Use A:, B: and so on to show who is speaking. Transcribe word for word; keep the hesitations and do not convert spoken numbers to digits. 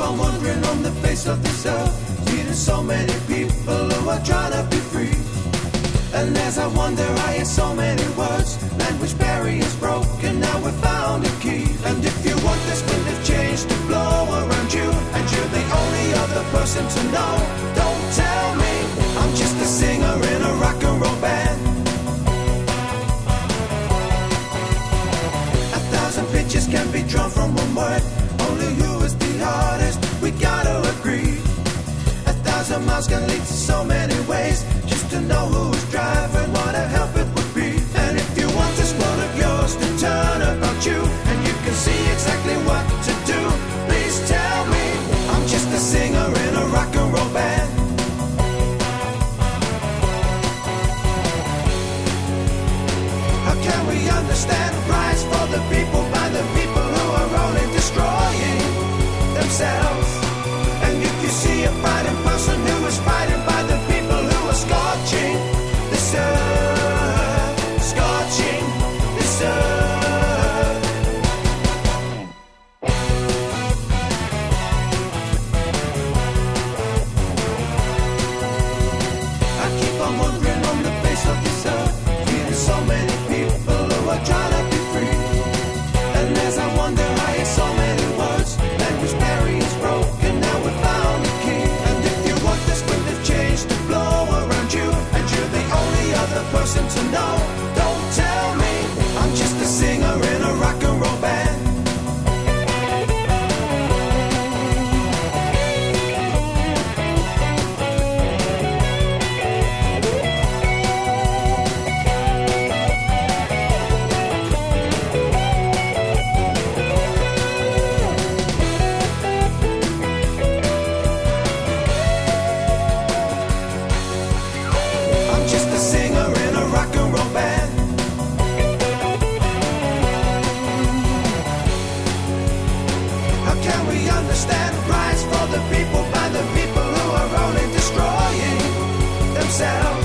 A: on wandering on the face of this earth, meeting so many people who are trying to be free. And as I wander, I hear so many words, language barriers broken, now we've found a key. And if you want this wind of change to blow around you, and you're the only other person to know, don't tell me I'm just a singer in a rock and roll band. A thousand pictures can be drawn from one word, only you is the artist, we gotta agree. A thousand miles can lead to so many ways, just to know who's driving, what a help it would be. And if you want this world of yours to turn about you, and you can see exactly what to do, please tell me I'm just a singer in a rock and roll band. How can we understand rise for the people by the people who are only destroying themselves? And if you see a fighting person who is fighting by the people who are scorching this earth, scorching this earth. I keep on wandering on the face of this earth, meeting so many people who are trying to be free. And as I wander, I hear so many words, language barriers broken, now we found a key. And if you want this wind of change to blow around you, and you're the only other person to know, don't tell me I'm just a singer in a rock and roll band. I'm just a singer in a rock and roll band. How can we understand rise for the people by the people who are only destroying themselves?